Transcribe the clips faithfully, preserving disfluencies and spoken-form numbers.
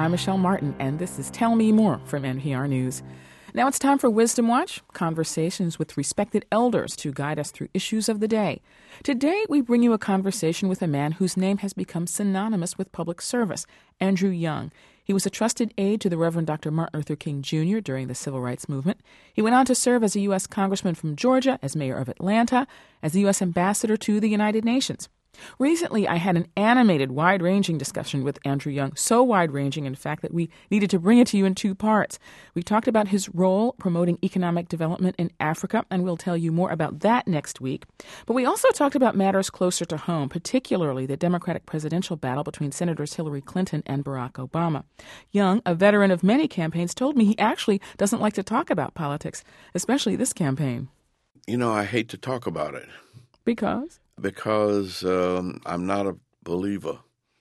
I'm Michelle Martin, and this is Tell Me More from N P R News. Now it's time for Wisdom Watch, conversations with respected elders to guide us through issues of the day. Today, we bring you a conversation with a man whose name has become synonymous with public service, Andrew Young. He was a trusted aide to the Reverend Doctor Martin Luther King Junior during the Civil Rights Movement. He went on to serve as a U S congressman from Georgia, as mayor of Atlanta, as the U S ambassador to the United Nations. Recently, I had an animated, wide-ranging discussion with Andrew Young, so wide-ranging, in fact, that we needed to bring it to you in two parts. We talked about his role promoting economic development in Africa, and we'll tell you more about that next week. But we also talked about matters closer to home, particularly the Democratic presidential battle between Senators Hillary Clinton and Barack Obama. Young, a veteran of many campaigns, told me he actually doesn't like to talk about politics, especially this campaign. You know, I hate to talk about it. Because? Because um, I'm not a believer,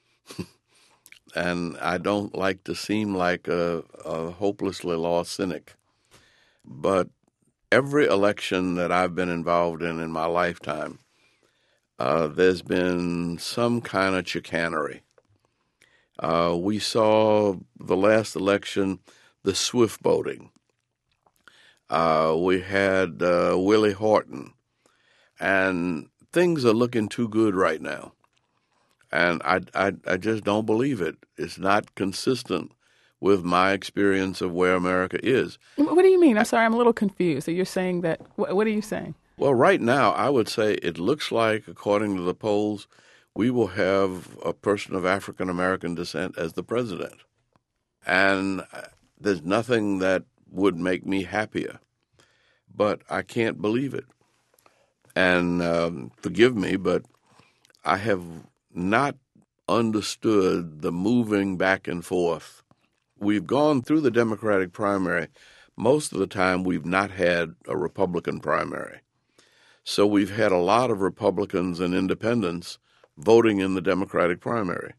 and I don't like to seem like a, a hopelessly lost cynic. But every election that I've been involved in in my lifetime, uh, there's been some kind of chicanery. Uh, we saw the last election, the swift boating. Uh, we had uh, Willie Horton, and things are looking too good right now, and I, I, I just don't believe it. It's not consistent with my experience of where America is. What do you mean? I'm sorry, I'm a little confused. So you're saying that, what, what are you saying? Well, right now, I would say it looks like, according to the polls, we will have a person of African-American descent as the president. And there's nothing that would make me happier, but I can't believe it. And um, forgive me, but I have not understood the moving back and forth. We've gone through the Democratic primary. Most of the time, we've not had a Republican primary. So we've had a lot of Republicans and independents voting in the Democratic primary.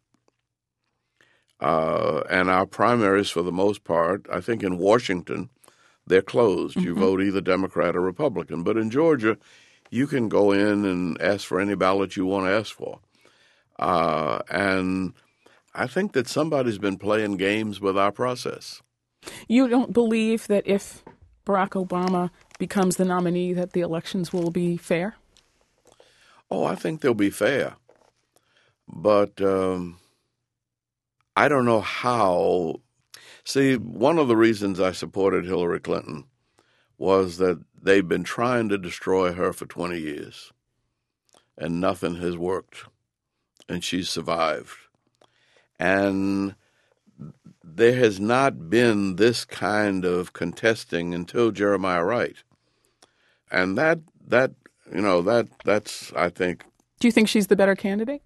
Uh, and our primaries, for the most part, I think in Washington, they're closed. Mm-hmm. You vote either Democrat or Republican. But in Georgia, you can go in and ask for any ballot you want to ask for. Uh, and I think that somebody's been playing games with our process. You don't believe that if Barack Obama becomes the nominee that the elections will be fair? Oh, I think they'll be fair. But um, I don't know how. See, one of the reasons I supported Hillary Clinton was that they've been trying to destroy her for twenty years, and nothing has worked, and she's survived. And there has not been this kind of contesting until Jeremiah Wright. And that, that you know, that that's, I think... Do you think she's the better candidate?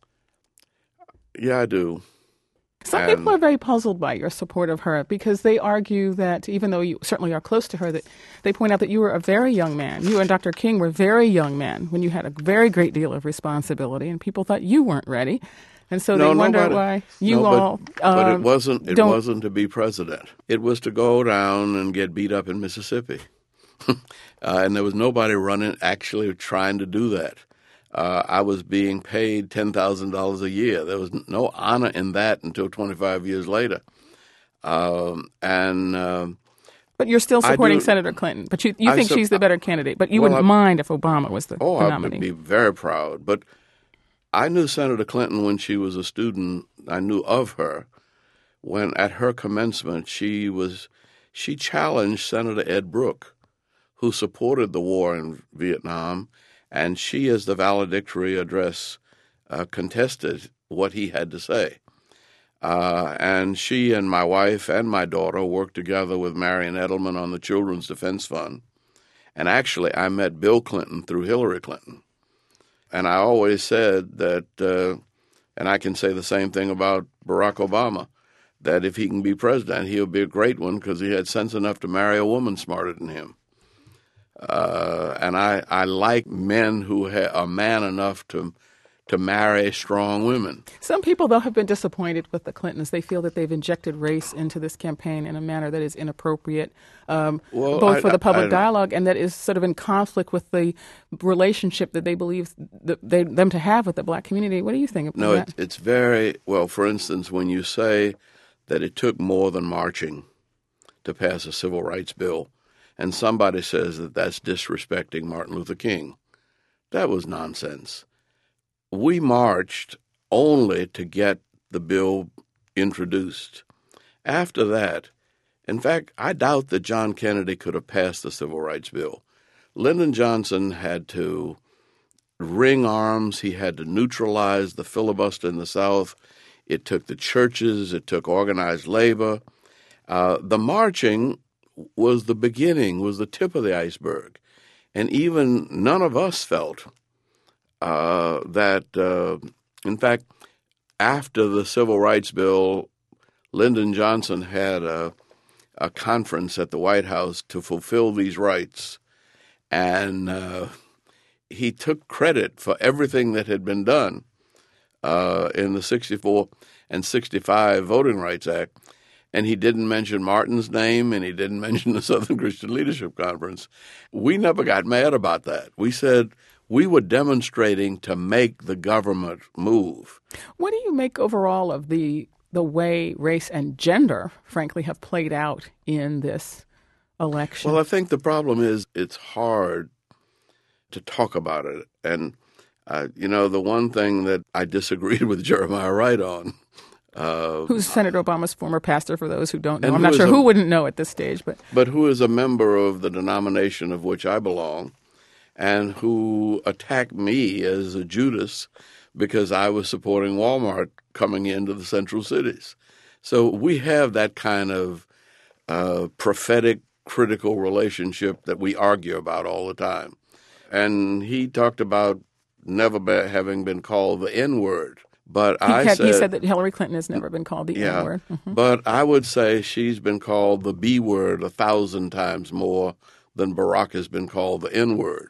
Yeah, I do. Some and, people are very puzzled by your support of her because they argue that even though you certainly are close to her, that they point out that you were a very young man. You and Doctor King were very young men when you had a very great deal of responsibility, and people thought you weren't ready. And so no, they wonder nobody, why you no, all but, um, but it wasn't it don't... wasn't to be president. It was to go down and get beat up in Mississippi. uh, and there was nobody running actually trying to do that. Uh, I was being paid ten thousand dollars a year. There was no honor in that until twenty-five years later. Um, and um, But you're still supporting do, Senator Clinton. But you, you think su- she's the better candidate. But you well, wouldn't I, mind if Obama was the, oh, the I nominee. would be very proud. But I knew Senator Clinton when she was a student. I knew of her when at her commencement she was she challenged Senator Ed Brooke, who supported the war in Vietnam. And she, as the valedictory address, uh, contested what he had to say. Uh, and she and my wife and my daughter worked together with Marion Edelman on the Children's Defense Fund. And actually, I met Bill Clinton through Hillary Clinton. And I always said that, uh, and I can say the same thing about Barack Obama, that if he can be president, he'll be a great one because he had sense enough to marry a woman smarter than him. Uh, and I, I like men who ha- are man enough to to marry strong women. Some people, though, have been disappointed with the Clintons. They feel that they've injected race into this campaign in a manner that is inappropriate, um, well, both I, for the public I, dialogue and that is sort of in conflict with the relationship that they believe that they, them to have with the black community. What do you think about no, that? No, it, it's very, well, for instance, when you say that it took more than marching to pass a civil rights bill, and somebody says that that's disrespecting Martin Luther King. That was nonsense. We marched only to get the bill introduced. After that, in fact, I doubt that John Kennedy could have passed the civil rights bill. Lyndon Johnson had to ring arms. He had to neutralize the filibuster in the South. It took the churches. It took organized labor. Uh, the marching was the beginning, was the tip of the iceberg. And even none of us felt uh, that, uh, in fact, after the Civil Rights Bill, Lyndon Johnson had a, a conference at the White House to fulfill these rights. And uh, he took credit for everything that had been done uh, in the sixty-four and sixty-five Voting Rights Act. And he didn't mention Martin's name, and he didn't mention the Southern Christian Leadership Conference. We never got mad about that. We said we were demonstrating to make the government move. What do you make overall of the the way race and gender, frankly, have played out in this election? Well, I think the problem is it's hard to talk about it. And, uh, you know, the one thing that I disagreed with Jeremiah Wright on, Uh, Who's Senator Obama's former pastor, for those who don't know. I'm who not sure a, who wouldn't know at this stage. But but who is a member of the denomination of which I belong, and who attacked me as a Judas because I was supporting Walmart coming into the central cities. So we have that kind of uh, prophetic, critical relationship that we argue about all the time. And he talked about never be, having been called the N-word. But he, I had, said, he said that Hillary Clinton has never been called the yeah, N-word. Mm-hmm. But I would say she's been called the B word a thousand times more than Barack has been called the N-word.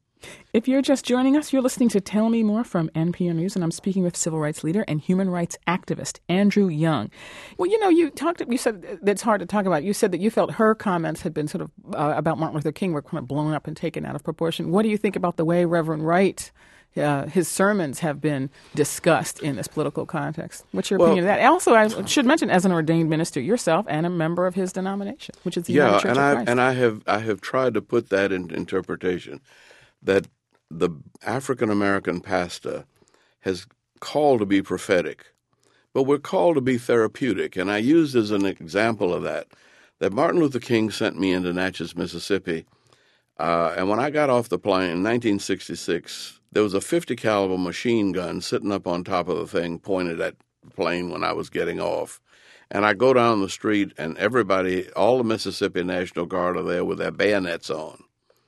If you're just joining us, you're listening to Tell Me More from N P R News, and I'm speaking with civil rights leader and human rights activist Andrew Young. Well, you know, you talked. You said that's hard to talk about. You said that you felt her comments had been sort of uh, about Martin Luther King were kind of blown up and taken out of proportion. What do you think about the way Reverend Wright? Uh, his sermons have been discussed in this political context. What's your well, opinion of that? Also, I should mention, as an ordained minister yourself and a member of his denomination, which is the yeah, United Church and of I Christ. and I have I have tried to put that in interpretation, that the African American pastor has called to be prophetic, but we're called to be therapeutic. And I used as an example of that that Martin Luther King sent me into Natchez, Mississippi, uh, and when I got off the plane in nineteen sixty-six. There was a fifty caliber machine gun sitting up on top of the thing pointed at the plane when I was getting off. And I go down the street and everybody, all the Mississippi National Guard are there with their bayonets on.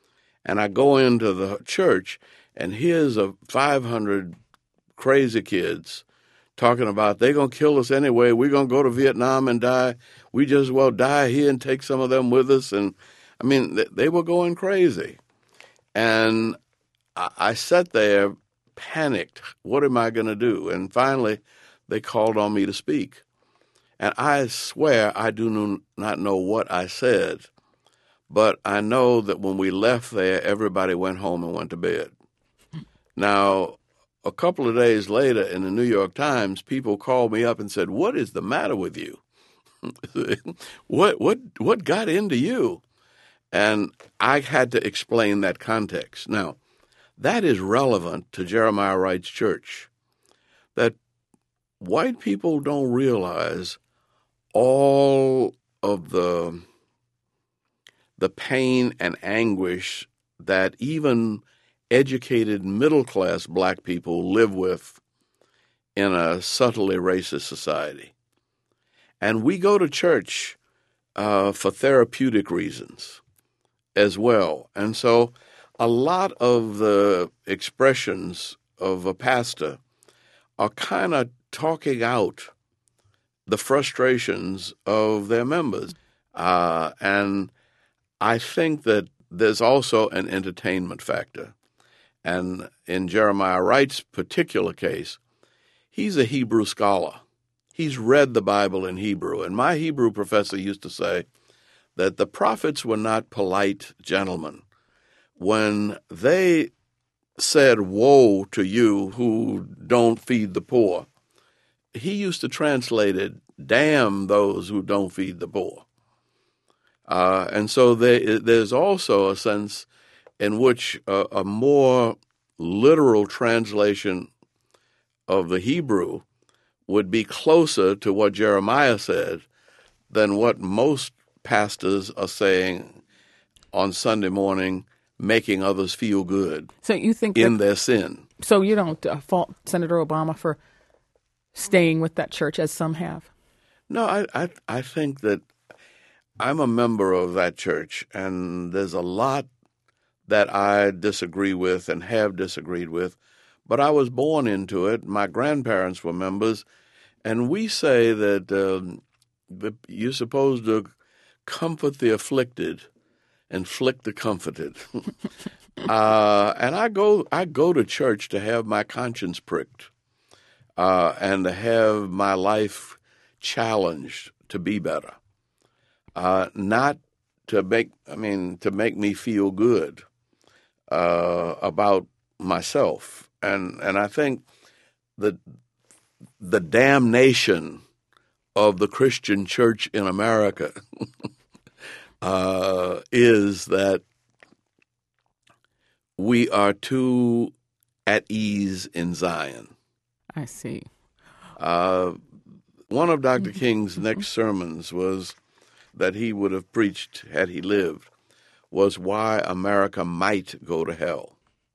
And I go into the church and here's a five hundred crazy kids talking about they're going to kill us anyway. We're going to go to Vietnam and die. We just as well die here and take some of them with us. And I mean, they, they were going crazy. And I sat there, panicked. What am I going to do? And finally, they called on me to speak. And I swear I do not know what I said, but I know that when we left there, everybody went home and went to bed. Now, a couple of days later in the New York Times, people called me up and said, "What is the matter with you? what what what got into you?" And I had to explain that context. Now, that is relevant to Jeremiah Wright's church, that white people don't realize all of the, the pain and anguish that even educated middle-class black people live with in a subtly racist society. And we go to church uh, for therapeutic reasons as well. And so a lot of the expressions of a pastor are kind of talking out the frustrations of their members. Uh, and I think that there's also an entertainment factor. And in Jeremiah Wright's particular case, he's a Hebrew scholar. He's read the Bible in Hebrew. And my Hebrew professor used to say that the prophets were not polite gentlemen. When they said, "Woe to you who don't feed the poor," he used to translate it damn those who don't feed the poor. Uh, and so there, there's also a sense in which a, a more literal translation of the Hebrew would be closer to what Jeremiah said than what most pastors are saying on Sunday morning, making others feel good So you think in that, their sin. so you don't uh, fault Senator Obama for staying with that church as some have? No, I, I, I think that I'm a member of that church, and there's a lot that I disagree with and have disagreed with, but I was born into it. My grandparents were members, and we say that, um, that you're supposed to comfort the afflicted and flick the comforted. uh, and I go, I go to church to have my conscience pricked uh, and to have my life challenged to be better, uh, not to make, I mean, to make me feel good uh, about myself. And and I think that the damnation of the Christian church in America uh, is that we are too at ease in Zion. I see. Uh, one of Doctor King's next sermons was that he would have preached had he lived was why America might go to hell.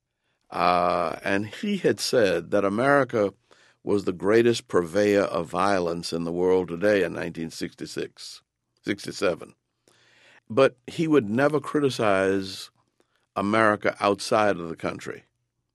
Uh, and he had said that America was the greatest purveyor of violence in the world today in nineteen sixty-six, sixty-seven. But he would never criticize America outside of the country.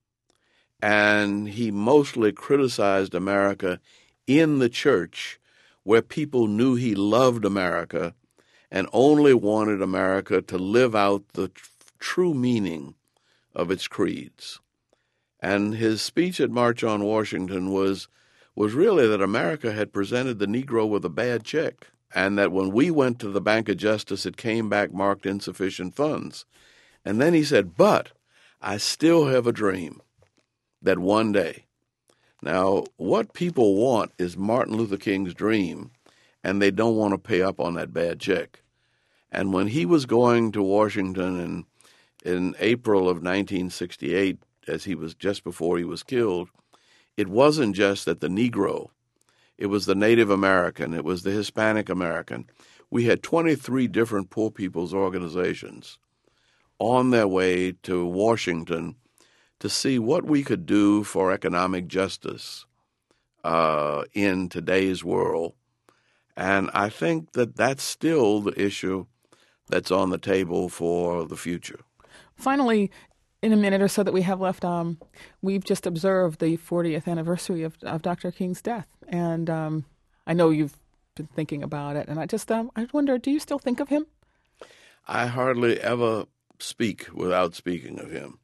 And he mostly criticized America in the church, where people knew he loved America and only wanted America to live out the tr- true meaning of its creeds. And his speech at March on Washington was was really that America had presented the Negro with a bad check, and that when we went to the Bank of Justice, it came back marked insufficient funds. And then he said, but I still have a dream that one day. Now, what people want is Martin Luther King's dream, and they don't want to pay up on that bad check. And when he was going to Washington in, in April of nineteen sixty-eight, as he was just before he was killed, it wasn't just that the Negro, it was the Native American, it was the Hispanic American. We had twenty-three different poor people's organizations on their way to Washington to see what we could do for economic justice uh, in today's world. And I think that that's still the issue that's on the table for the future. Finally, in a minute or so that we have left, um, we've just observed the fortieth anniversary of, of Doctor King's death. And um, I know you've been thinking about it. And I just um, I wonder, do you still think of him? I hardly ever speak without speaking of him.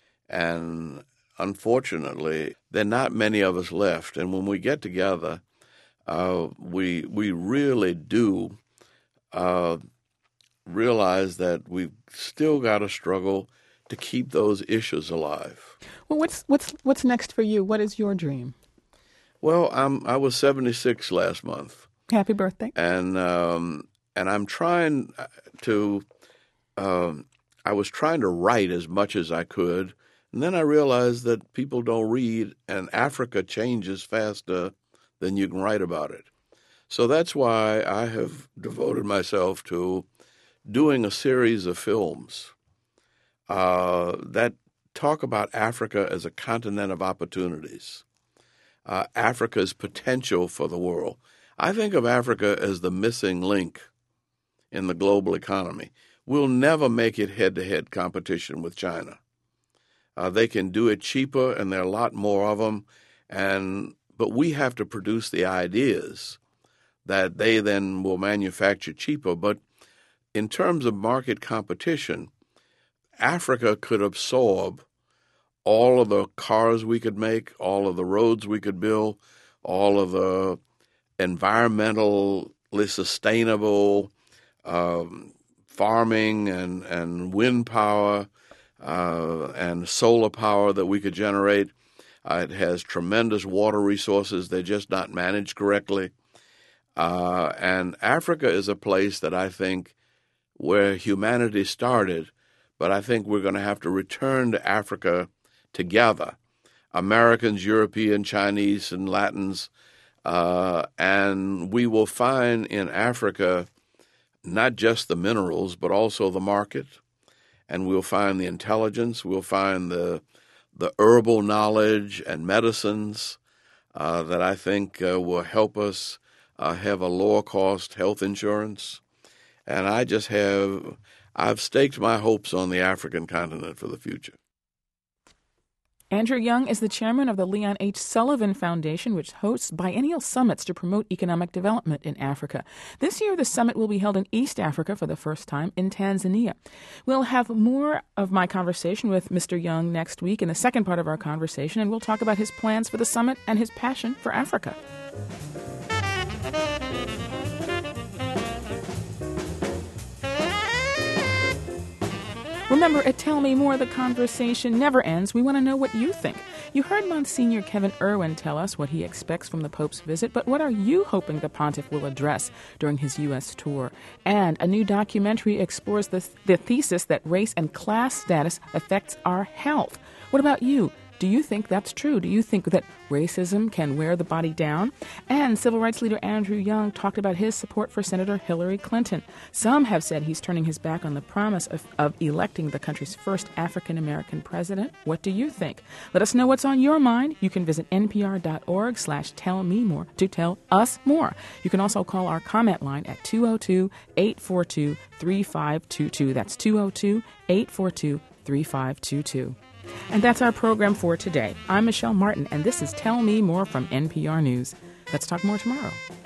And unfortunately, there are not many of us left. And when we get together, uh, we we really do uh, realize that we've still got to struggle to keep those issues alive. Well, what's what's what's next for you? What is your dream? Well, I'm I was seventy-six last month. Happy birthday! And um, and I'm trying to. Um, I was trying to write as much as I could, and then I realized that people don't read, and Africa changes faster than you can write about it. So that's why I have devoted myself to doing a series of films uh, that talk about Africa as a continent of opportunities, uh, Africa's potential for the world. I think of Africa as the missing link in the global economy. We'll never make it head-to-head competition with China. Uh, they can do it cheaper, and there are a lot more of them. And but we have to produce the ideas that they then will manufacture cheaper. But in terms of market competition, Africa could absorb all of the cars we could make, all of the roads we could build, all of the environmentally sustainable um, farming and, and wind power uh, and solar power that we could generate. Uh, it has tremendous water resources. They're just not managed correctly. Uh, and Africa is a place that I think where humanity started, but I think we're going to have to return to Africa together. Americans, European, Chinese, and Latins, uh, and we will find in Africa not just the minerals, but also the market, and we'll find the intelligence, we'll find the the herbal knowledge and medicines uh, that I think uh, will help us uh, have a lower cost health insurance. And I just have, I've staked my hopes on the African continent for the future. Andrew Young is the chairman of the Leon H. Sullivan Foundation, which hosts biennial summits to promote economic development in Africa. This year, the summit will be held in East Africa for the first time in Tanzania. We'll have more of my conversation with Mister Young next week in the second part of our conversation, and we'll talk about his plans for the summit and his passion for Africa. Remember, at Tell Me More, the conversation never ends. We want to know what you think. You heard Monsignor Kevin Irwin tell us what he expects from the Pope's visit, but what are you hoping the pontiff will address during his U S tour? And a new documentary explores the, the thesis that race and class status affects our health. What about you? Do you think that's true? Do you think that racism can wear the body down? And civil rights leader Andrew Young talked about his support for Senator Hillary Clinton. Some have said he's turning his back on the promise of, of electing the country's first African-American president. What do you think? Let us know what's on your mind. You can visit npr.org slash tell me more to tell us more. You can also call our comment line at two oh two, eight four two, three five two two. That's two oh two, eight four two, three five two two. And that's our program for today. I'm Michelle Martin, and this is Tell Me More from N P R News. Let's talk more tomorrow.